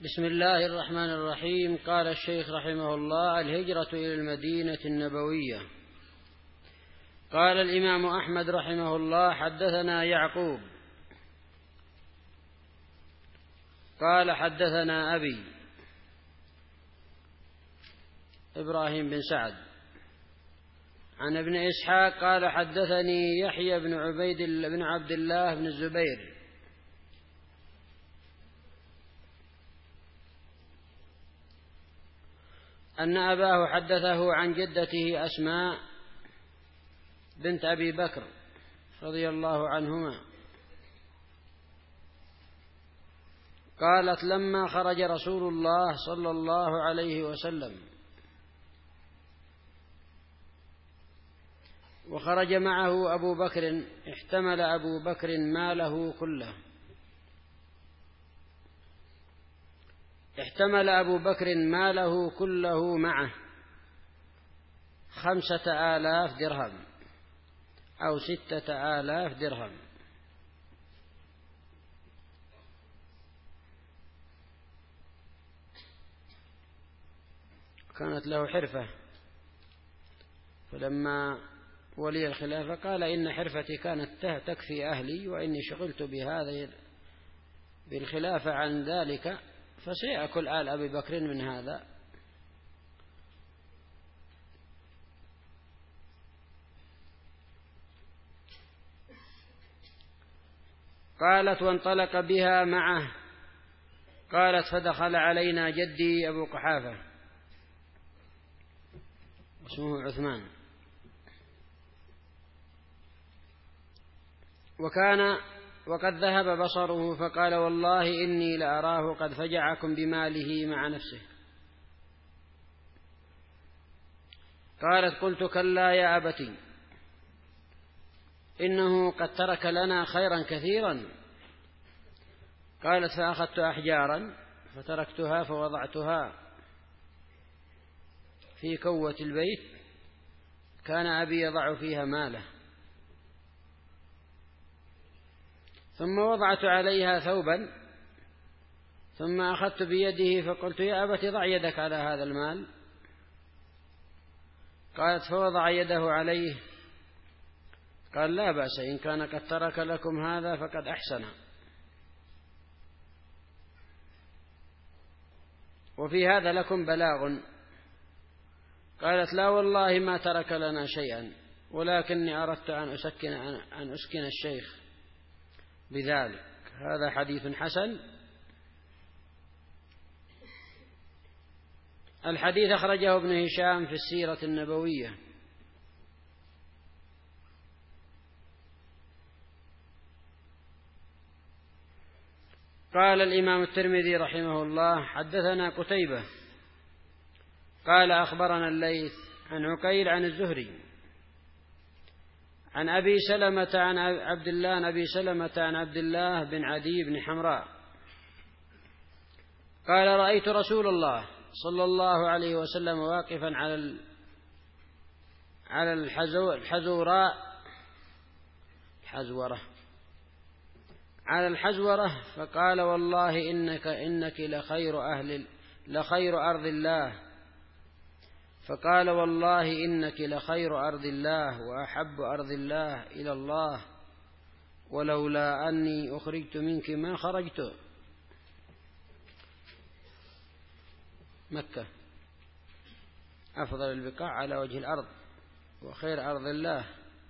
بسم الله الرحمن الرحيم. قال الشيخ رحمه الله: الهجرة إلى المدينة النبوية. قال الإمام أحمد رحمه الله: حدثنا يعقوب قال حدثنا أبي إبراهيم بن سعد عن ابن إسحاق قال حدثني يحيى بن عبد الله بن الزبير أن أباه حدثه عن جدته أسماء بنت أبي بكر رضي الله عنهما قالت: لما خرج رسول الله صلى الله عليه وسلم وخرج معه أبو بكر، احتمل أبو بكر ماله كله. احتمل أبو بكر ماله كله معه 5,000 درهم أو 6,000 درهم. كانت له حرفة، فلما ولي الخلافة قال: إن حرفتي كانت تكفي أهلي، وإني شغلت بهذه بالخلافة عن ذلك، فسيأكل آل أبي بكر من هذا. قالت: وانطلق بها معه. قالت: فدخل علينا جدي أبو قحافة اسمه عثمان، وقد ذهب بصره، فقال: والله إني لأراه قد فجعكم بماله مع نفسه. قالت: قلت: كلا يا أبتي، إنه قد ترك لنا خيرا كثيرا. قالت: فأخذت أحجارا فتركتها فوضعتها في كوة البيت، كان أبي يضع فيها ماله، ثم وضعت عليها ثوبا، ثم أخذت بيده فقلت: يا أبت ضع يدك على هذا المال. قالت: فوضع يده عليه. قال: لا بأس، إن كان قد ترك لكم هذا فقد أحسن. وفي هذا لكم بلاغ. قالت: لا والله ما ترك لنا شيئا، ولكني أردت أن أسكن الشيخ بذلك. هذا حديث حسن. الحديث أخرجه ابن هشام في السيرة النبوية. قال الإمام الترمذي رحمه الله: حدثنا قتيبة قال أخبرنا الليث عن عقيل عن الزهري عن أبي سلمة عن عبد الله بن عدي بن حمراء قال: رأيت رسول الله صلى الله عليه وسلم واقفا على الحزورة، فقال: والله إنك لخير أرض الله. فقال: والله إنك لخير أرض الله وأحب أرض الله إلى الله، ولولا أني أخرجت منك ما خرجت. مكة أفضل البقاع على وجه الأرض وخير أرض الله.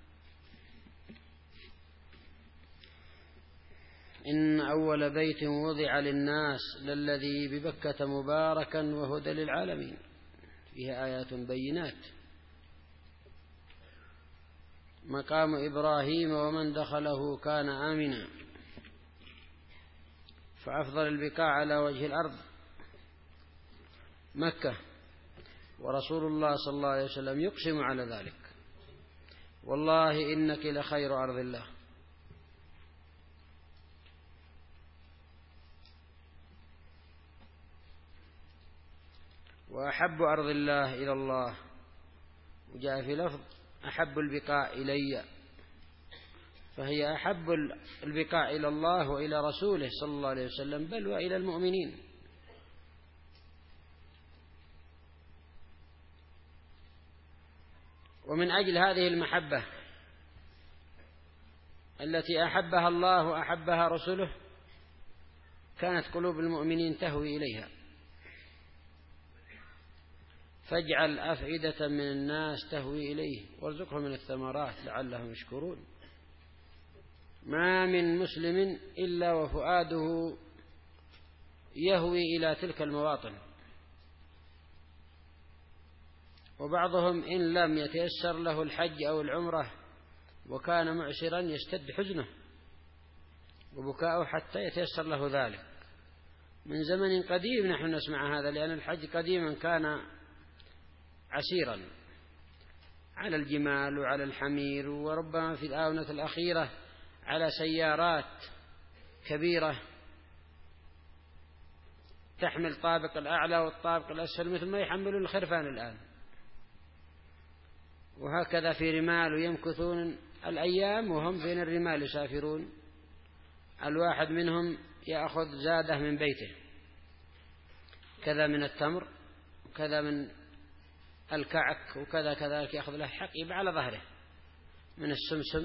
إن أول بيت وضع للناس للذي ببكة مباركا وهدى للعالمين، فيها آيات بينات، مقام إبراهيم ومن دخله كان آمنا. فأفضل البقاع على وجه الأرض مكة، ورسول الله صلى الله عليه وسلم يقسم على ذلك: والله إنك لخير أرض الله. وأحب أرض الله إلى الله، وجاء في لفظ: أحب البقاع إلي، فهي أحب البقاع إلى الله وإلى رسوله صلى الله عليه وسلم، بل وإلى المؤمنين. ومن أجل هذه المحبة التي أحبها الله وأحبها رسله كانت قلوب المؤمنين تهوي إليها. فاجعل أفئدة من الناس تهوي إليه وارزقهم من الثمرات لعلهم يشكرون. ما من مسلم إلا وفؤاده يهوي إلى تلك المواطن، وبعضهم إن لم يتيسر له الحج أو العمرة وكان معسرا يشتد حزنه وبكاؤه حتى يتيسر له ذلك. من زمن قديم نحن نسمع هذا، لأن الحج قديما كان عسيرا على الجمال وعلى الحمير، وربما في الآونة الأخيرة على سيارات كبيرة تحمل الطابق الأعلى والطابق الأسفل مثل ما يحملون الخرفان الآن. وهكذا في رمال، ويمكثون الأيام وهم بين الرمال يسافرون. الواحد منهم يأخذ زاده من بيته، كذا من التمر وكذا من الكعك وكذا كذلك، يأخذ له حقيبة على ظهره من السمسم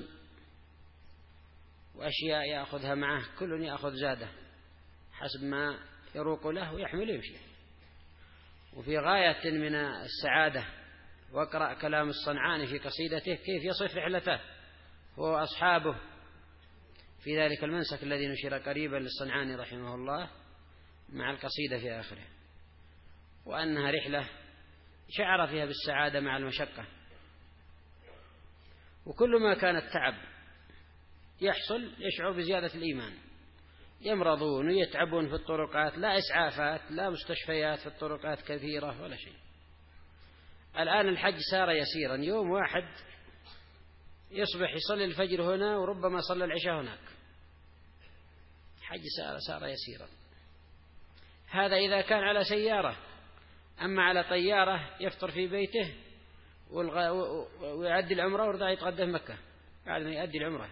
وأشياء يأخذها معه، كل يأخذ زاده حسب ما يروق له ويحمل يمشي. وفي غاية من السعادة، واقرأ كلام الصنعاني في قصيدته كيف يصف رحلته هو وأصحابه في ذلك المنسك الذي نشر قريبا للصنعاني رحمه الله مع القصيدة في آخره، وأنها رحلة شعر فيها بالسعادة مع المشقة. وكل ما كان التعب يحصل يشعر بزيادة الإيمان. يمرضون ويتعبون في الطرقات، لا إسعافات لا مستشفيات في الطرقات كثيرة ولا شيء. الآن الحج صار يسيرا، يوم واحد يصبح يصلي الفجر هنا وربما صلى العشاء هناك. الحج صار يسيرا. هذا إذا كان على سيارة، أما على طيارة يفطر في بيته ويؤدي العمرة ويرجع يتغدى في مكة بعد ما يؤدي العمرة.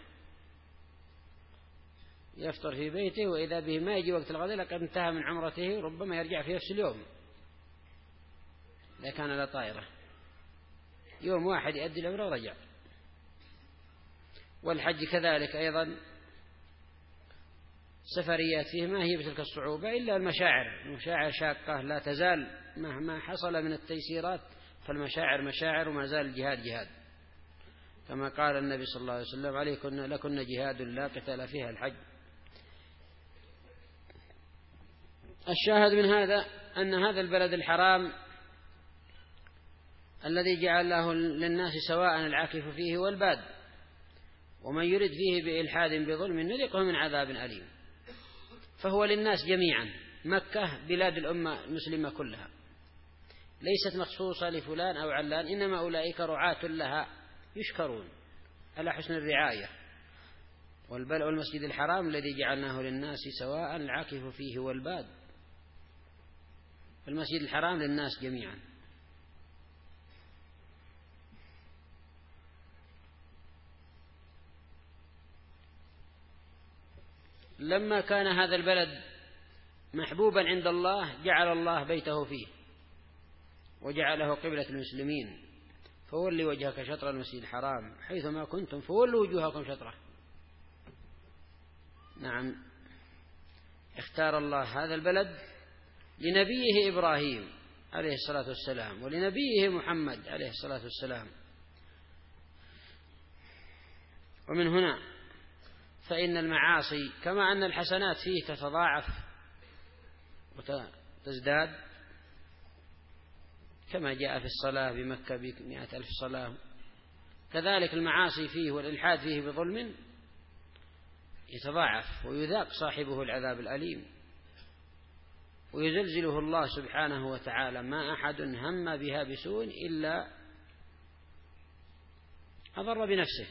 يفطر في بيته وإذا به ما يجي وقت الغداء لقد انتهى من عمرته، وربما يرجع في نفس اليوم إذا كان على طائرة. يوم واحد يؤدي العمرة ورجع. والحج كذلك أيضا سفريات فيه ما هي بتلك الصعوبة إلا المشاعر شاقة لا تزال مهما حصل من التيسيرات، فالمشاعر مشاعر وما زال الجهاد جهاد، كما قال النبي صلى الله عليه وسلم عليكن لكن جهاد لا قتال فيها الحج. الشاهد من هذا أن هذا البلد الحرام الذي جعل له للناس سواء العاكف فيه والباد، ومن يرد فيه بإلحاد بظلم نذقه من عذاب أليم، فهو للناس جميعا. مكة بلاد الأمة المسلمة كلها، ليست مخصوصة لفلان أو علان، إنما أولئك رعاة لها يشكرون على حسن الرعاية. والمسجد الحرام الذي جعلناه للناس سواء العاكف فيه والباد، المسجد الحرام للناس جميعا. لما كان هذا البلد محبوبا عند الله جعل الله بيته فيه وجعله قبلة المسلمين، فولي وجهك شطر المسجد الحرام حيثما كنتم فولوا وجوهكم شطره. نعم، اختار الله هذا البلد لنبيه إبراهيم عليه الصلاة والسلام ولنبيه محمد عليه الصلاة والسلام. ومن هنا فإن المعاصي كما أن الحسنات فيه تتضاعف وتزداد، كما جاء في الصلاة بمكة ب100,000 صلاة، كذلك المعاصي فيه والإلحاد فيه بظلم يتضاعف ويذاق صاحبه العذاب الأليم، ويزلزله الله سبحانه وتعالى. ما أحد هم بها بسوء إلا أضر بنفسه.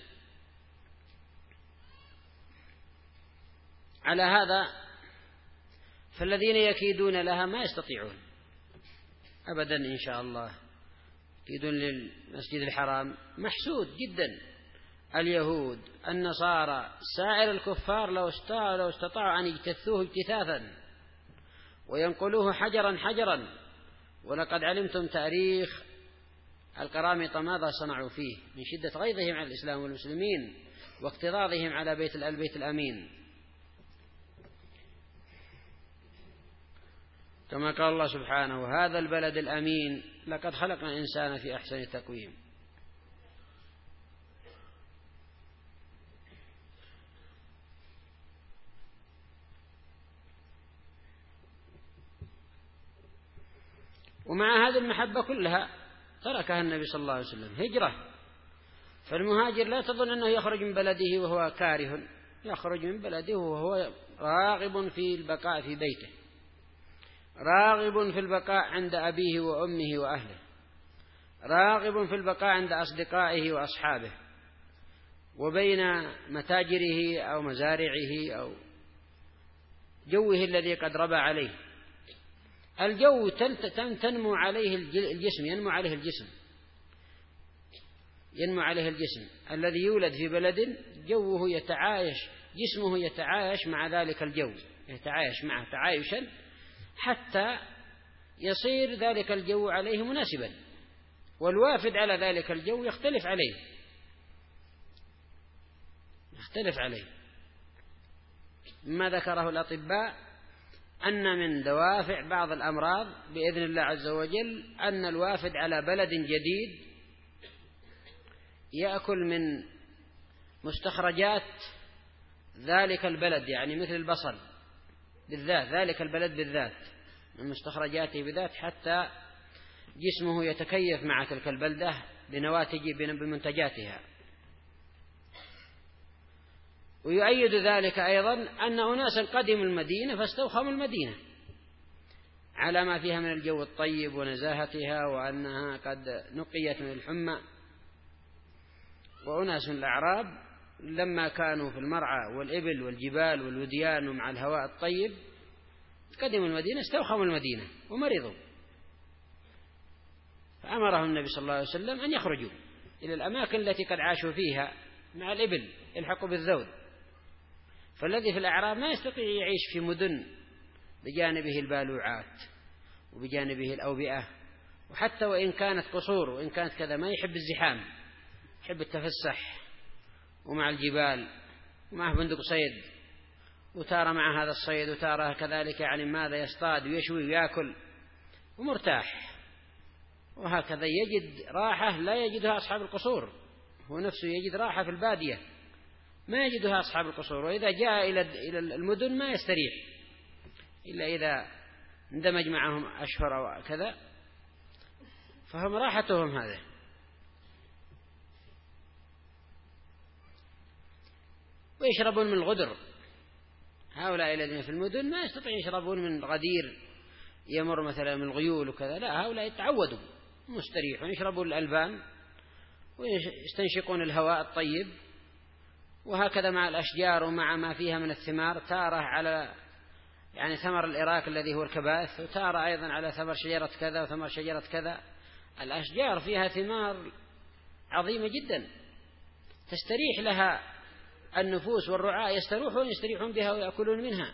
على هذا فالذين يكيدون لها ما يستطيعون أبدا إن شاء الله. يكيدون للمسجد الحرام محسود جدا. اليهود النصارى سائر الكفار لو استطاعوا أن يجتثوه اجتثاثا وينقلوه حجرا حجرا. ولقد علمتم تاريخ القرامطة ماذا صنعوا فيه من شدة غيظهم على الإسلام والمسلمين واكتراضهم على البيت الأمين، كما قال الله سبحانه: هذا البلد الأمين لقد خلقنا الإنسان في أحسن تقويم. ومع هذه المحبة كلها تركها النبي صلى الله عليه وسلم هجرة. فالمهاجر لا تظن أنه يخرج من بلده وهو كاره، يخرج من بلده وهو راغب في البقاء في بيته، راغب في البقاء عند أبيه وأمه وأهله، راغب في البقاء عند أصدقائه وأصحابه وبين متاجره أو مزارعه أو جوه الذي قد ربى عليه. الجو تنمو عليه الجسم، ينمو عليه الجسم الذي يولد في بلد جوه يتعايش، جسمه يتعايش مع ذلك الجو، يتعايش معه تعايشا حتى يصير ذلك الجو عليه مناسبا، والوافد على ذلك الجو يختلف عليه. ما ذكره الأطباء أن من دوافع بعض الأمراض بإذن الله عز وجل أن الوافد على بلد جديد يأكل من مستخرجات ذلك البلد، يعني مثل البصل بالذات، ذلك البلد بالذات من مستخرجاته بالذات، حتى جسمه يتكيف مع تلك البلدة بمنتجاتها. ويؤيد ذلك أيضا أن أناسا قدموا المدينة فاستوخموا المدينة على ما فيها من الجو الطيب ونزاهتها، وأنها قد نقيت من الحمى. وأناس من الأعراب لما كانوا في المرعى والإبل والجبال والوديان ومع الهواء الطيب قدموا المدينة استوخموا المدينة ومرضوا، فأمرهم النبي صلى الله عليه وسلم أن يخرجوا إلى الأماكن التي قد عاشوا فيها مع الإبل يلحقوا بالذود. فالذي في الأعراب ما يستطيع يعيش في مدن بجانبه البالوعات وبجانبه الأوبئة، وحتى وإن كانت قصور وإن كانت كذا ما يحب الزحام، يحب التفسح ومع الجبال ومعه بندق صيد، وتارى مع هذا الصيد وتارى كذلك يعني ماذا يصطاد ويشوي ويأكل ومرتاح. وهكذا يجد راحة لا يجدها أصحاب القصور، هو نفسه يجد راحة في البادية ما يجدها أصحاب القصور. وإذا جاء إلى المدن ما يستريح إلا إذا اندمج معهم أشهر أو كذا، فهم راحتهم هذا. ويشربون من الغدر، هؤلاء الذين في المدن ما يستطيعون يشربون من غدير يمر مثلا من الغيول وكذا، لا، هؤلاء يتعودوا مستريحون يشربون الألبان ويستنشقون الهواء الطيب. وهكذا مع الأشجار ومع ما فيها من الثمار، تارة على يعني ثمر الإراك الذي هو الكباث، وتارة أيضا على ثمر شجرة كذا وثمر شجرة كذا. الأشجار فيها ثمار عظيمة جدا تستريح لها النفوس، والرعاء يستريحون بها ويأكلون منها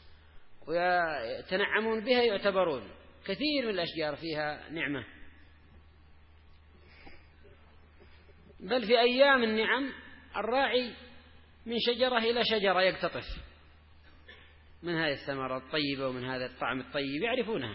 ويتنعمون بها، يعتبرون كثير من الأشجار فيها نعمة. بل في أيام النعم الراعي من شجرة إلى شجرة يقتطف من هذه الثمرة الطيبة ومن هذا الطعم الطيب، يعرفونها.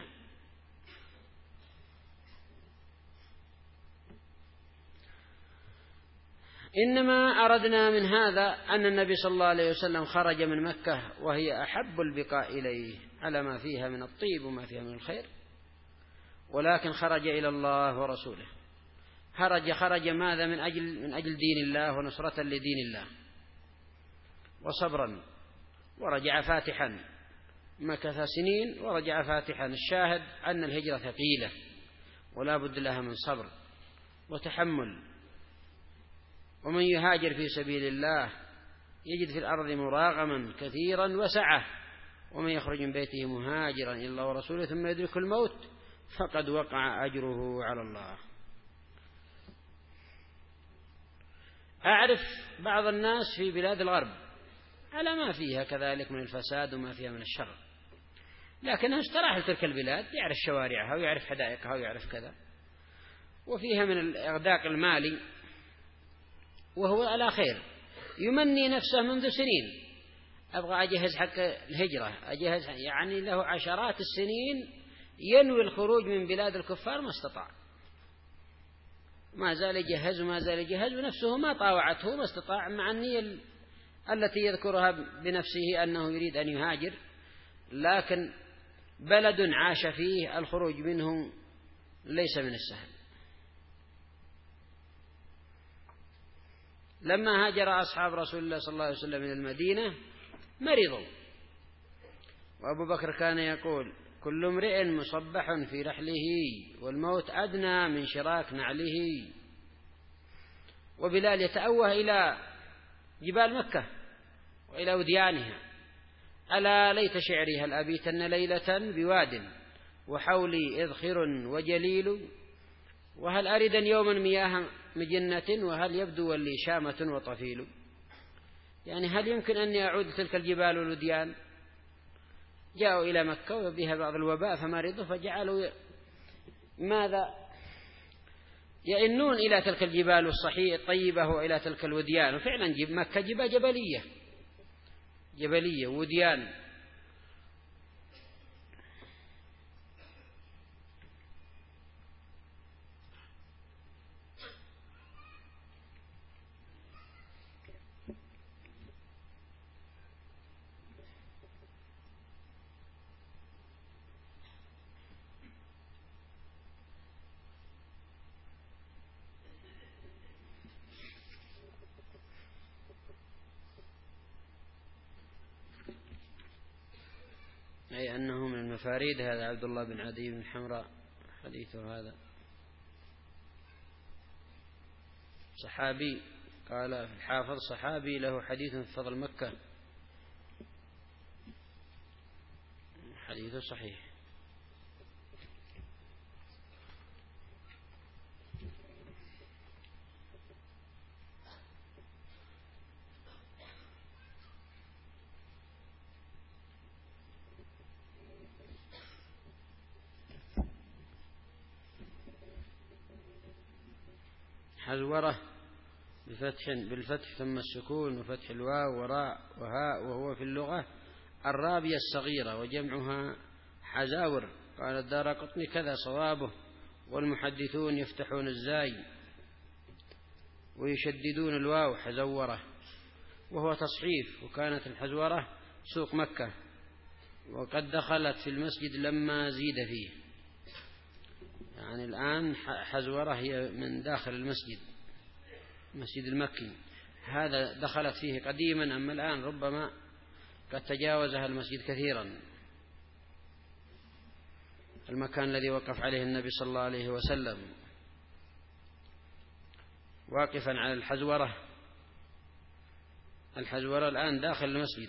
إنما أردنا من هذا أن النبي صلى الله عليه وسلم خرج من مكة وهي أحب البقاء إليه على ما فيها من الطيب وما فيها من الخير، ولكن خرج إلى الله ورسوله. خرج ماذا؟ من أجل دين الله ونصرة لدين الله وصبرا، ورجع فاتحا، مكث سنين ورجع فاتحا. الشاهد أن الهجرة ثقيلة ولا بد لها من صبر وتحمل. ومن يهاجر في سبيل الله يجد في الأرض مراغما كثيرا وسعة، ومن يخرج من بيته مهاجرا إلى الله ورسوله ثم يدرك الموت فقد وقع أجره على الله. أعرف بعض الناس في بلاد الغرب على ما فيها كذلك من الفساد وما فيها من الشر، لكنه استراح لتلك البلاد، يعرف شوارعها ويعرف حدائقها ويعرف كذا، وفيها من الإغداق المالي، وهو على خير، يمني نفسه منذ سنين، أبغى أجهز حق الهجرة، أجهز، يعني له عشرات السنين ينوي الخروج من بلاد الكفار، ما استطاع، ما زال يجهز وما زال يجهز، ونفسه ما طاوعته، ما استطاع، مع النية التي يذكرها بنفسه أنه يريد أن يهاجر، لكن بلد عاش فيه الخروج منه ليس من السهل. لما هاجر أصحاب رسول الله صلى الله عليه وسلم من المدينة مرضوا، وأبو بكر كان يقول: كل امرئ مصبح في رحله، والموت أدنى من شراك نعله. وبلال يتأوه إلى جبال مكة وإلى وديانها: ألا ليت شعري هل أبيتن ليلة بواد، وحولي إذخر وجليل، وهل أردن يوما مياه مجنة، وهل يبدو لي شامة وطفيل. يعني هل يمكن أن يعود تلك الجبال والوديان؟ جاءوا إلى مكة وبها بعض الوباء فمرضوا، فجعلوا ماذا يئنون إلى تلك الجبال الصحية الطيبة وإلى تلك الوديان. وفعلا مكة جبلية وديان. أي أنه من المفاريد. هذا عبد الله بن عدي بن حمراء حديثه هذا صحابي، قال الحافظ: صحابي له حديث في فضل مكة، حديثه صحيح. حزورة بالفتح ثم السكون وفتح الواو وراء وهاء، وهو في اللغة الرابية الصغيرة وجمعها حزاور. قال الدارقطني: كذا صوابه، والمحدثون يفتحون الزاي ويشددون الواو حزورة، وهو تصحيف. وكانت الحزورة سوق مكة، وقد دخلت في المسجد لما زيد فيه. يعني الآن حزورة هي من داخل المسجد المكي، هذا دخلت فيه قديما، أما الآن ربما قد تجاوزها المسجد كثيرا. المكان الذي وقف عليه النبي صلى الله عليه وسلم واقفا على الحزورة الآن داخل المسجد،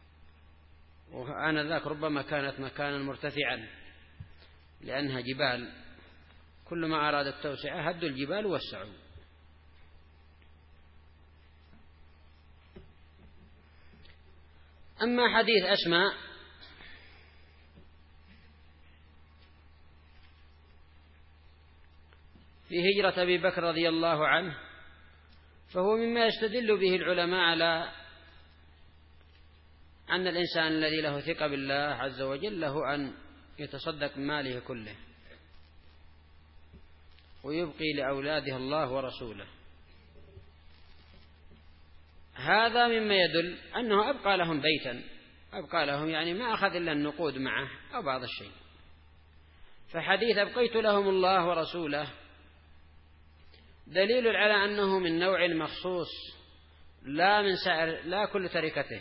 وآنذاك ربما كانت مكانا مرتفعا لأنها جبال، كل ما أراد التوسعة هدوا الجبال ووسعوا. أما حديث أسماء في هجرة أبي بكر رضي الله عنه، فهو مما يستدل به العلماء على أن الإنسان الذي له ثقة بالله عز وجل له أن يتصدق من ماله كله ويبقي لأولاده الله ورسوله. هذا مما يدل أنه أبقى لهم بيتا، أبقى لهم يعني ما أخذ إلا النقود معه أو بعض الشيء. فحديث أبقيت لهم الله ورسوله دليل على أنه من نوع مخصوص، لا من سائر، لا كل تركته.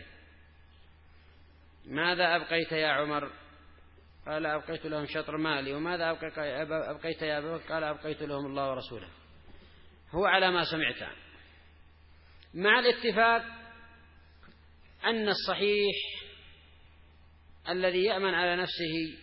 ماذا أبقيت يا عمر؟ قال: أبقيت لهم شطر مالي. وماذا أبقيت يا أبا بكر؟ قال: أبقيت لهم الله ورسوله. هو على ما سمعت، مع الاتفاق أن الصحيح الذي يأمن على نفسه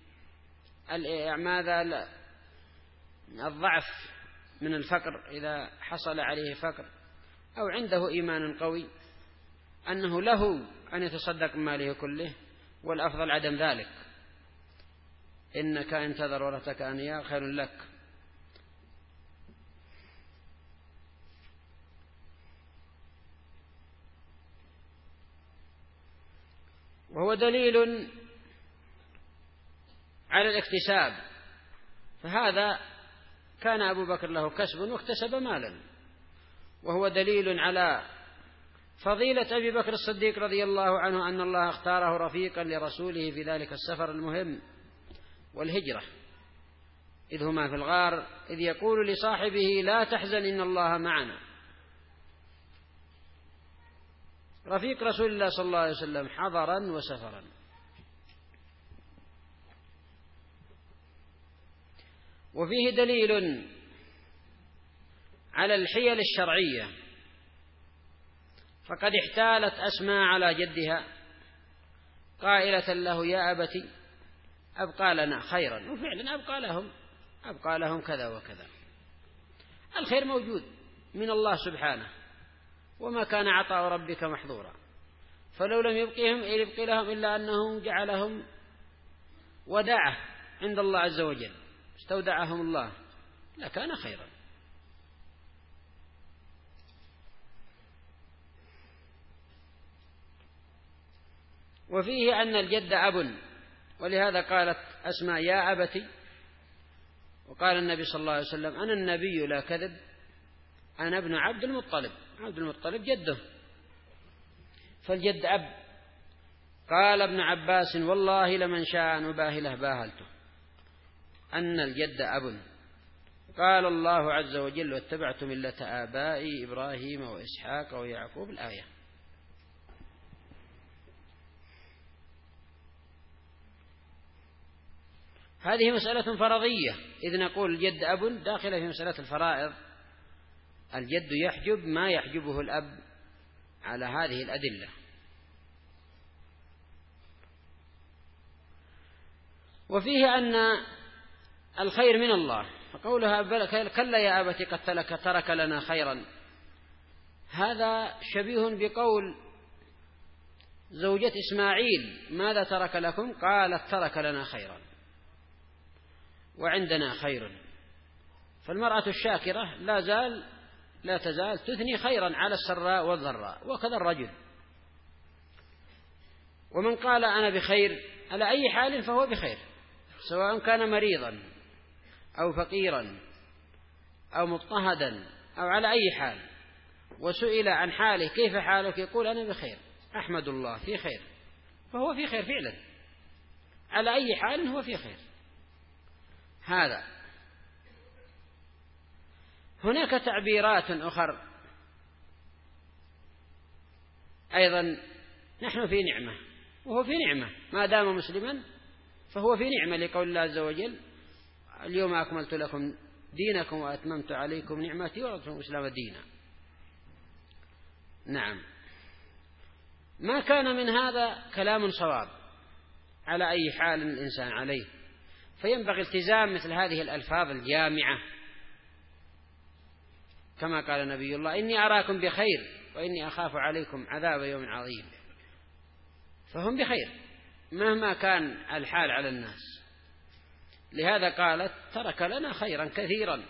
ماذا الضعف من الفقر إذا حصل عليه فقر، أو عنده إيمان قوي، أنه له أن يتصدق من ماله كله، والأفضل عدم ذلك. إنك إن تذر ورثتك أغنياء خير لك. ودليل على الاكتساب، فهذا كان أبو بكر له كسب واكتسب مالا، وهو دليل على فضيلة أبي بكر الصديق رضي الله عنه أن الله اختاره رفيقا لرسوله في ذلك السفر المهم والهجرة، إذ هما في الغار إذ يقول لصاحبه لا تحزن إن الله معنا. رفيق رسول الله صلى الله عليه وسلم حضرا وسفرا. وفيه دليل على الحيل الشرعية، فقد احتالت أسماء على جدها قائلة له يا أبتي أبقى لنا خيرا، وفعلا أبقى لهم كذا وكذا. الخير موجود من الله سبحانه، وما كان عطاء ربك محظورا، فلو لم يبقي لهم إلا أنه جعلهم وداعة عند الله عز وجل، استودعهم الله لكان خيرا. وفيه أن الجد أب، ولهذا قالت أسماء يا أبتي، وقال النبي صلى الله عليه وسلم أنا النبي لا كذب، أنا ابن عبد المطلب، عبد المطلب جده، فالجد أب. قال ابن عباس والله لمن شاء أن أباهله باهلته، أن الجد أب. قال الله عز وجل واتبعت ملة آبائي إبراهيم وإسحاق ويعقوب، الآية. هذه مسألة فرضية، إذ نقول الجد أب داخلة في مسألة الفرائض، الجد يحجب ما يحجبه الأب على هذه الأدلة. وفيه أن الخير من الله، فقولها كلا يا أبت قد ترك لنا خيرا، هذا شبيه بقول زوجة إسماعيل ماذا ترك لكم؟ قالت ترك لنا خيرا وعندنا خير. فالمرأة الشاكرة لا تزال تثني خيرا على السراء والضراء، وكذا الرجل. ومن قال أنا بخير على أي حال فهو بخير، سواء كان مريضا أو فقيرا أو مضطهدا أو على أي حال، وسئل عن حاله كيف حالك يقول أنا بخير أحمد الله في خير، فهو في خير فعلا، على أي حال هو في خير. هذا. هناك تعبيرات أخرى أيضا، نحن في نعمة وهو في نعمة، ما دام مسلما فهو في نعمة، لقول الله عز وجل اليوم أكملت لكم دينكم وأتممت عليكم نعمتي ورضيت لكم الإسلام دينا. نعم، ما كان من هذا كلام صواب على أي حال الإنسان عليه، فينبغي التزام مثل هذه الألفاظ الجامعة، كما قال نبي الله إني أراكم بخير وإني أخاف عليكم عذاب يوم عظيم، فهم بخير مهما كان الحال على الناس. لهذا قالت ترك لنا خيرا كثيرا.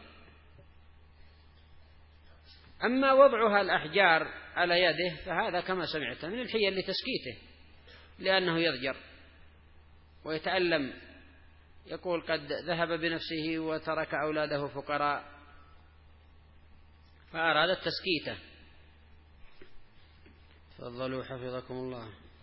أما وضعها الأحجار على يده فهذا كما سمعت من الحيل لتسكيته، لأنه يضجر ويتألم، يقول قد ذهب بنفسه وترك أولاده فقراء، فأرادت تسكيته. تفضلوا حفظكم الله.